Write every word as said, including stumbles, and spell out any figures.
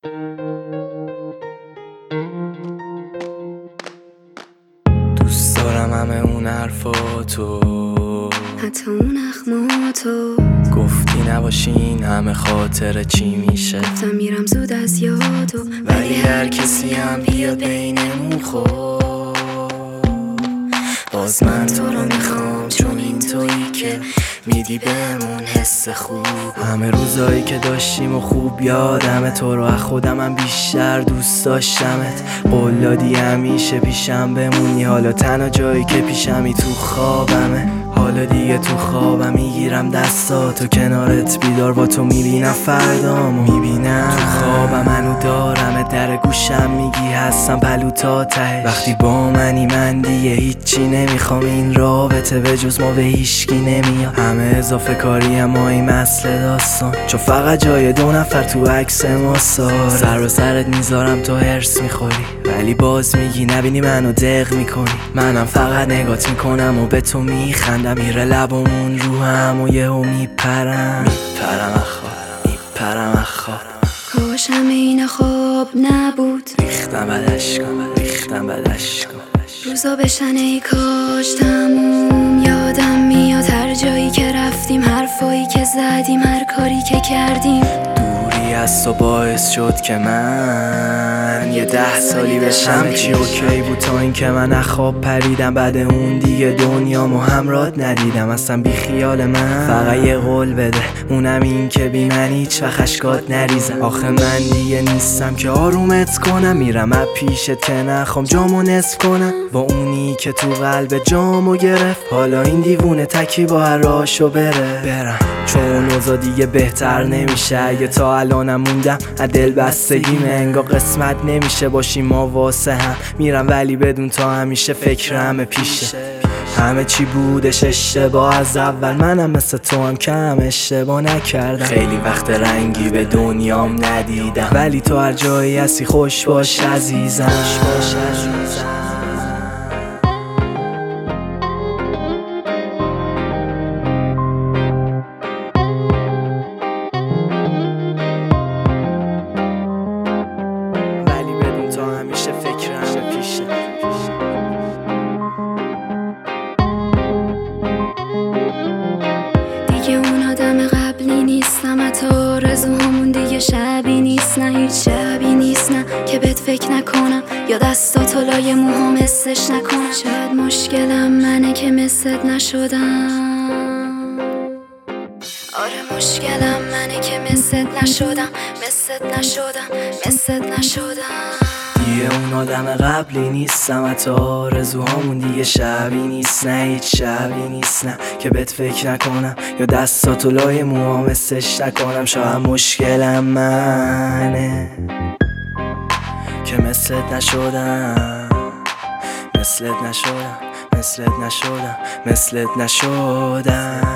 دوست دارم همه اون حرفاتو، حتی اون اخماتو. گفتی نباشین همه خاطر چی میشه. گفتم میرم زود از یادو، ولی هر کسی هم بیاد بینمون خود، باز من تو رو میخوام، چون این تویی که میدی بهمون حس خوب. همه روزایی که داشتیم و خوب یادمه، تو رو از خودم هم بیشتر دوست داشتمت. قول دادی همیشه پیشم بمونی، حالا تنها جایی که پیشمی تو خوابمه. حالا دیگه تو خوابم میگیرم دستاتو، کنارت بیدار با تو میبینم فردامو. میبینم تو خوابم منو دارم، در گوشم میگی هستم پلو تا ته. وقتی با منی من دیگه هیچی نمیخوام، این رابطه به جز ما به هیشکی نمیاد. همه اضافه کاری هم مایی مثل داستان، چون فقط جای دو نفر تو عکس ما سار. سر و سرت میذارم تو هرس میخوری، ولی باز میگی نبینی منو دق میکنی. منم فقط نگات میکنم و به تو میخندم، میره لبامون رو هم و یهو میپرم. میپرم اخواب، میپرم اخواب. کاش همه اینا خواب نبود. ریختم بدشکم، ریختم بدشکم. روزا بشن ای کاش تموم. یادم میاد هر جایی که رفتیم، حرفایی که زدیم، هر کاری که کردیم. دوری از تو باعث شد که من یه ده سالی بشم چی اوکی بود، تا این که من اخواب پریدم. بعد اون دیگه دنیامو همراهت ندیدم، اصلا بی خیال من. فقط یه قول بده، اونم این که بی من هیچ وقت اشکات نریزم. آخه من دیگه نیستم که آرومت کنم، میرم از پیشت که نخوام جامو نصف کنم. با اونی که تو قلب جامو گرفت، حالا این دیوونه تکی با هر راشو بره برم. چون اوضاع دیگه بهتر نمیشه، اگه تا الانم موندم از دل بستگیم. انگار قسمت نمیشه باشیم ما واسه هم. میرم ولی بدون تا همیشه فکر همه پیشه. همه چی بودش اشتباه از اول، منم مثل تو هم کم اشتباه نکردم. خیلی وقت رنگی به دنیام ندیدم، ولی تو هر جایی هستی خوش باش عزیزم. ولی بدون تو همیشه فکر همه پیشه. دیگه اون آدم قبلی نیستم، حتی آرزوهامون دیگه شبی نیست. نه هیچ شبی نیست، نه که بهت فکر نکنم یا دستاتو لای موهام حسش نکنم. شاید مشکلم منه که مثلت نشدم. آره مشکلم منه که مثلت نشدم، مثلت نشدم، مثلت نشدم. دیگه اون آدم قبلی نیستم، حتی آرزوهامون دیگه شبی نیست. نه هیچ شبی نیست، نه که بهت فکر نکنم یا دستاتو لای موهام حسش نکنم. شاید مشکلم منه که مثلت نشدم، مثلت نشدم، مثلت نشدم، مثلت نشدم.